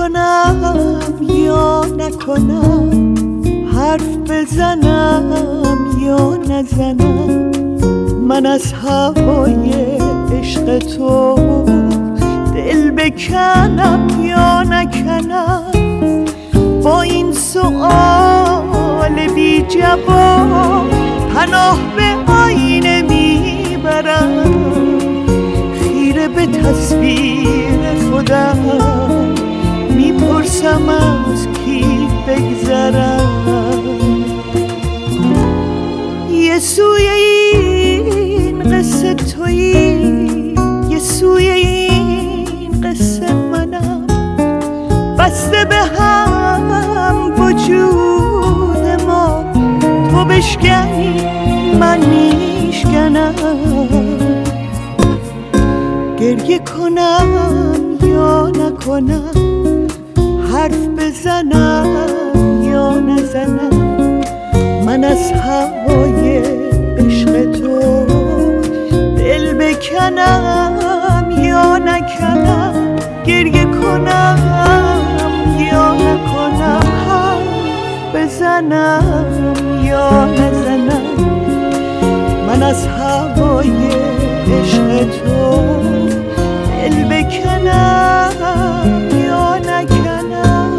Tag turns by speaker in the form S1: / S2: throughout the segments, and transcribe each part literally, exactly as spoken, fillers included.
S1: کنم یا نکنم، حرف بزنم یا نزنم، من از هوای عشق تو دل بکنم یا نکنم. با این سؤال بی جواب پناه به آینه میبرم، خیره به تصویر خودم میپرسم از کی بگذرم. یه سوی این قصه تویی، یه سوی این قصه منم، بسته به هم وجود ما، تو بشکنی من میشکنم. گریه کنم یا نکنم، حرف بزنم یا نزنم، من از هوای عشق تو دل بکنم یا نکنم. گریه کنم یا نکنم، حرف بزنم یا نزنم، من از هوای عشق تو دل بکنم یا نکنم.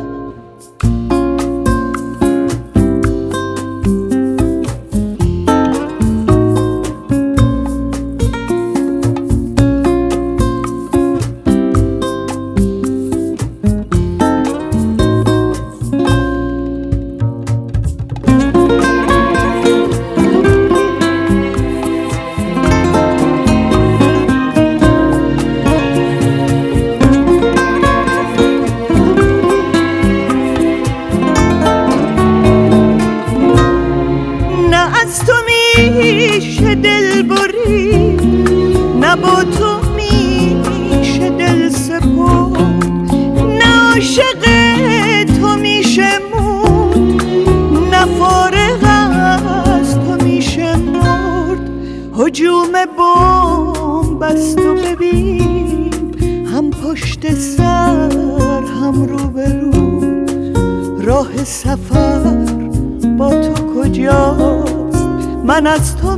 S1: از تو میشه دل بری، نه با تو میشه دل سپرد، نه عاشق تو میشه موند، نه فارغ از تو میشه مرد. هجوم بمب است و ببین، هم پشت سر هم روبرو، راه سفر با تو کجاست؟ من از تو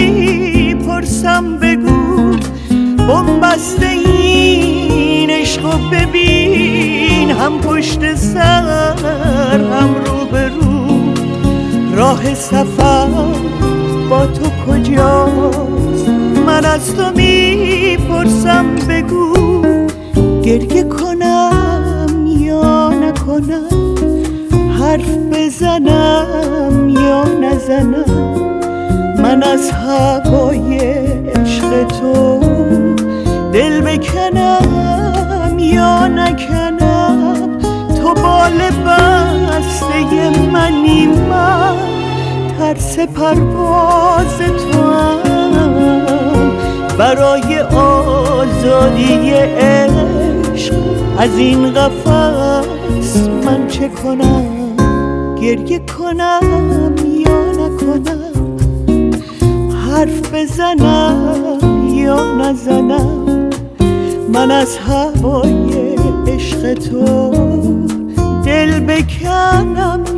S1: میپرسم بگو، بنبسته این عشق و ببین، هم پشت سر هم روبرو، راه سفر با تو کجاست؟ من از تو میپرسم بگو. گریه کنم یا نکنم، حرف بزنم یا نزنم، من از هوای عشق تو دل بکنم یا نکنم. تو بال بسته منی، من ترس پرواز تو هم، برای آزادی عشق از این قفس من چه کنم؟ گریه کنم یا نکنم، حرف بزنم یا نزنم، من از هوای عشق تو دل بکنم